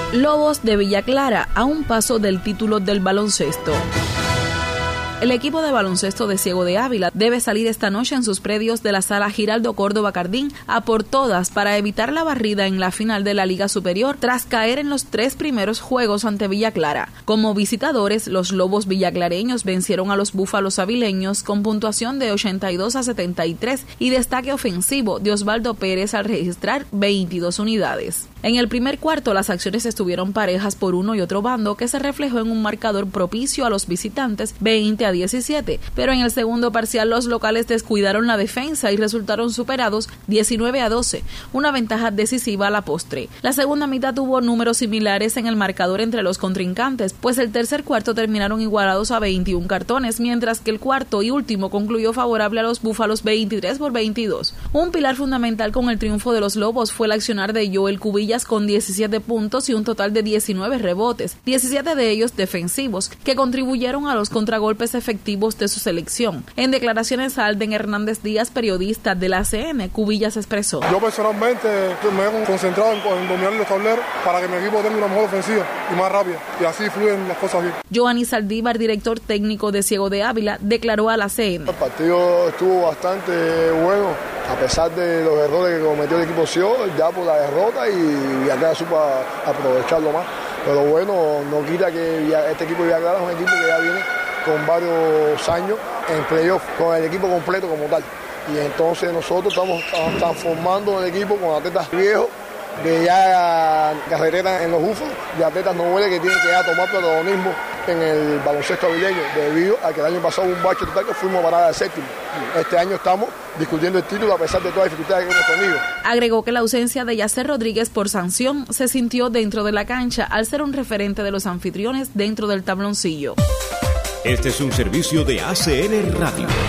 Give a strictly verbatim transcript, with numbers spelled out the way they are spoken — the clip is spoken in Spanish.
Lobos de Villa Clara a un paso del título del baloncesto. El equipo de baloncesto de Ciego de Ávila debe salir esta noche en sus predios de la sala Giraldo Córdoba Cardín a por todas para evitar la barrida en la final de la Liga Superior tras caer en los tres primeros juegos ante Villa Clara. Como visitadores, los Lobos villaclareños vencieron a los Búfalos avileños con puntuación de ochenta y dos a setenta y tres y destaque ofensivo de Osvaldo Pérez al registrar veintidós unidades. En el primer cuarto, las acciones estuvieron parejas por uno y otro bando, que se reflejó en un marcador propicio a los visitantes veinte a diecisiete, pero en el segundo parcial los locales descuidaron la defensa y resultaron superados diecinueve a doce, una ventaja decisiva a la postre. La segunda mitad tuvo números similares en el marcador entre los contrincantes, pues el tercer cuarto terminaron igualados a veintiún cartones, mientras que el cuarto y último concluyó favorable a los Búfalos veintitrés por veintidós. Un pilar fundamental con el triunfo de los Lobos fue el accionar de Joel Cubillas con diecisiete puntos y un total de diecinueve rebotes, diecisiete de ellos defensivos, que contribuyeron a los contragolpes efectivos de su selección. En declaraciones a Alden Hernández Díaz, periodista de la C N, Cubillas expresó: Yo personalmente me he concentrado en, en dominar los tableros para que mi equipo tenga una mejor ofensiva y más rápida, y así fluyen las cosas bien. Giovanni Saldívar, director técnico de Ciego de Ávila, declaró a la C N: El partido estuvo bastante bueno, a pesar de los errores que cometió el equipo Ciego, ya por la derrota, y Villaclara supo aprovecharlo más. Pero bueno, no quita que este equipo de Villaclara es un equipo que ya viene con varios años en playoff, con el equipo completo como tal. Y entonces nosotros estamos transformando el equipo con atletas viejos, de ya carreteras en los búfalos, de atletas noveles que tienen que ya tomar protagonismo en el baloncesto avileño, debido a que el año pasado un bache total que fuimos a parada de séptimo. Este año estamos discutiendo el título a pesar de todas las dificultades que hemos tenido. Agregó que la ausencia de Yacer Rodríguez por sanción se sintió dentro de la cancha al ser un referente de los anfitriones dentro del tabloncillo. Este es un servicio de A C N Radio.